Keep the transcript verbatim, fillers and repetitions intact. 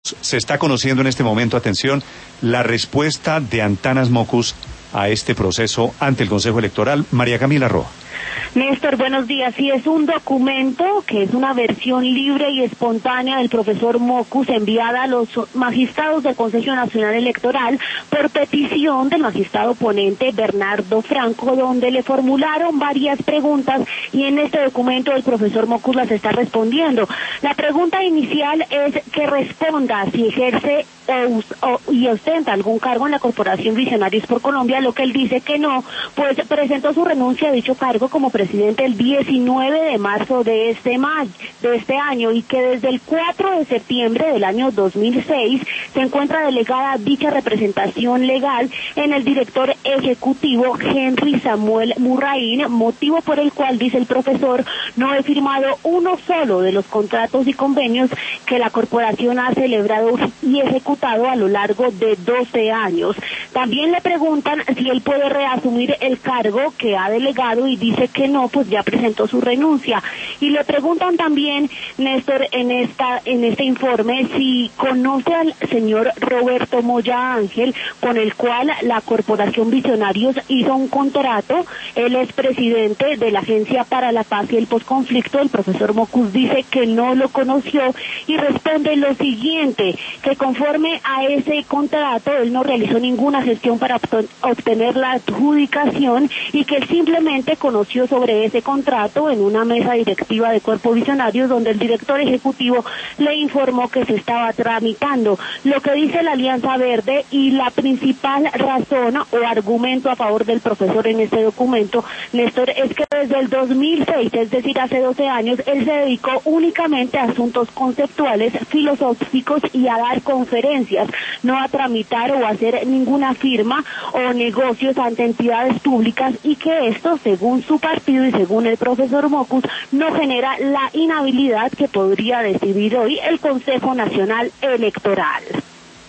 Se está conociendo en este momento, atención, la respuesta de Antanas Mockus a este proceso ante el Consejo Electoral. María Camila Roa. Néstor, buenos días. Sí, es un documento que es una versión libre y espontánea del profesor Mockus enviada a los magistrados del Consejo Nacional Electoral por petición del magistrado ponente Bernardo Franco, donde le formularon varias preguntas y en este documento el profesor Mockus las está respondiendo. La pregunta inicial es que responda si ejerce o, o, y ostenta algún cargo en la Corporación Visionarios por Colombia, lo que él dice que no, pues presentó su renuncia a dicho cargo como presidente el diecinueve de marzo de este mayo, de este año, y que desde el cuatro de septiembre del año dos mil seis se encuentra delegada dicha representación legal en el director ejecutivo Henry Samuel Murraín, motivo por el cual, dice el profesor, no he firmado uno solo de los contratos y convenios que la corporación ha celebrado y ejecutado a lo largo de doce años. También le preguntan si él puede reasumir el cargo que ha delegado y dice que no, pues ya presentó su renuncia. Y le preguntan también, Néstor, en esta en este informe, si conoce al señor Roberto Moya Ángel, con el cual la Corporación Visionarios hizo un contrato. Él es presidente de la Agencia para la Paz y el Postconflicto. El profesor Mockus dice que no lo conoció y responde lo siguiente, que conforme a ese contrato él no realizó ninguna gestión para obtener la adjudicación y que él simplemente conoció sobre ese contrato en una mesa directiva de Cuerpo Visionarios donde el director ejecutivo le informó que se estaba tramitando. Lo que dice la Alianza Verde y la principal razón o argumento a favor del profesor en este documento, Néstor, es que desde el dos mil seis, es decir, hace doce años, él se dedicó únicamente a asuntos conceptuales, filosóficos y a dar conferencias, no a tramitar o a hacer ninguna firma o negocios ante entidades públicas, y que esto, según su partido y según el profesor Mockus, no genera la inhabilidad que podría decidir hoy el Consejo Nacional Electoral.